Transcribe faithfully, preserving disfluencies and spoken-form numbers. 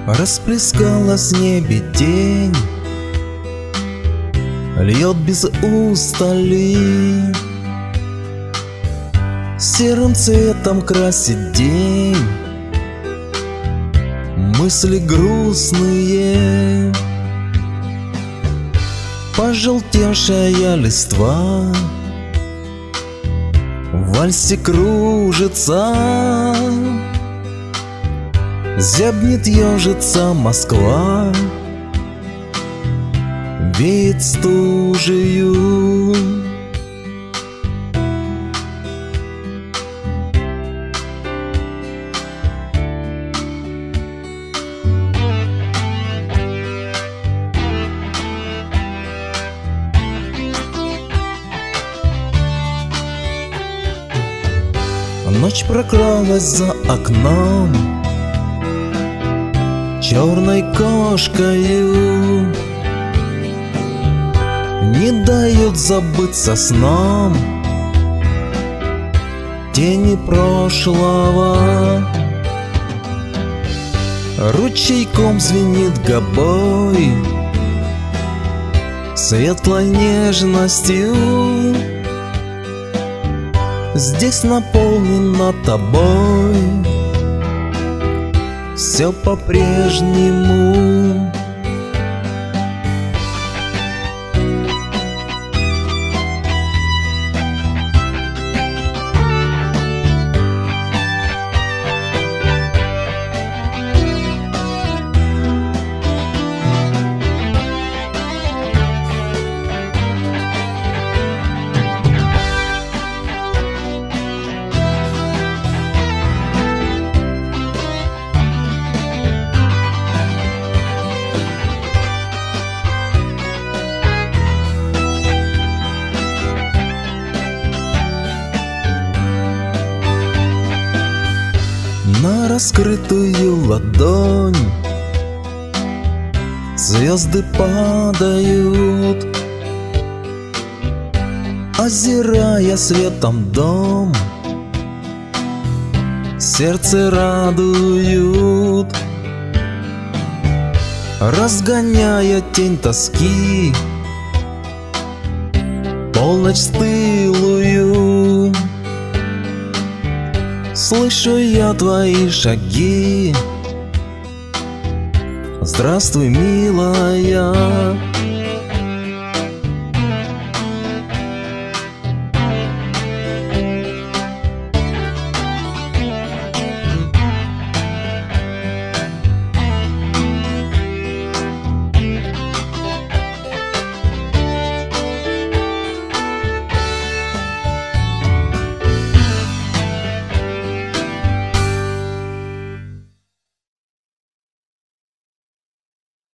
Расплескалась в небе тень, льет без устали, серым цветом красит день, мысли грустные. Пожелтевшая листва в вальсе кружится, зябнет, ежится Москва, веет стужею. Ночь прокралась за окном черной кошкою, не дает забыться сном тени прошлого. Ручейком звенит гобой светлой нежностью. Здесь наполнено тобой все по-прежнему. На раскрытую ладонь звезды падают, озирая светом дом, сердце радуют, разгоняя тень тоски, полночь стылую. Слышу я твои шаги. Здравствуй, милая.